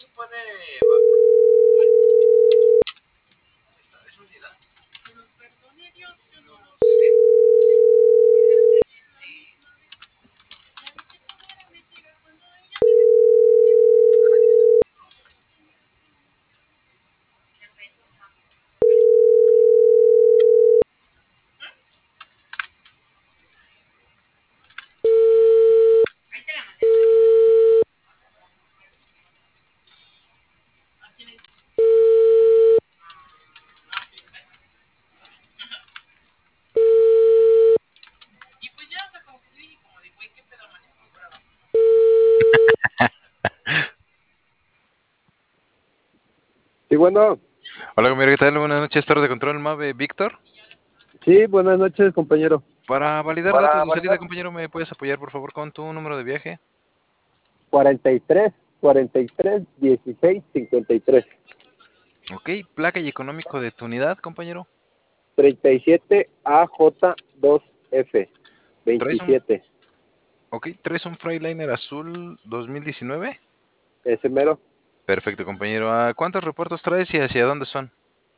Sí, bueno. Hola, compañero, ¿qué tal? Buenas noches, Torre de Control, Mave, Víctor. Sí, buenas noches, compañero. Para validar datos de salida, compañero, ¿me puedes apoyar, por favor, con tu número de viaje? 43, 43, 16, 53. Ok, placa y económico de tu unidad, compañero. 37 AJ2F, ¿Traes un, 27. ¿traes un Freightliner azul 2019? Ese mero. Perfecto, compañero. ¿A cuántos repuertos traes y hacia dónde son?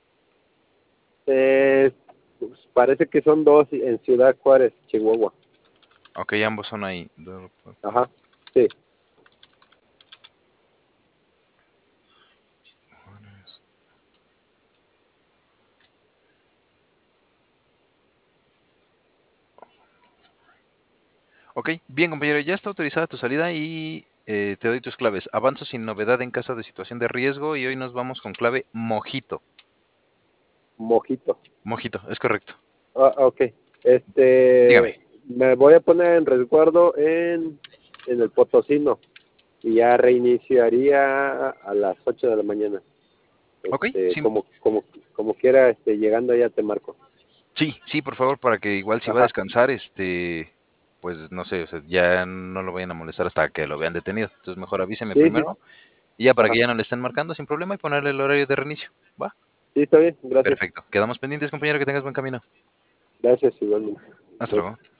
Pues parece que son dos en Ciudad Juárez, Chihuahua. Ok, ambos son ahí. Ajá, sí. Ok, bien, compañero, ya está autorizada tu salida y te doy tus claves. Avanzo sin novedad en caso de situación de riesgo y hoy nos vamos con clave Mojito. Mojito. Mojito, es correcto. Ah, ok. Dígame. Me voy a poner en resguardo en el Potosino y ya reiniciaría a las 8 de la mañana. Ok, sí, Como quiera, llegando allá te marco. sí, por favor, para que igual si va a Ajá. descansar, pues no sé, o sea, ya no lo vayan a molestar hasta que lo vean detenido. Entonces mejor avíseme Sí, sí. primero y ya para que Ajá. ya no le estén marcando sin problema y ponerle el horario de reinicio. ¿Va? Sí, está bien. Gracias. Perfecto. Quedamos pendientes, compañero, que tengas buen camino. Gracias, igualmente. Hasta luego.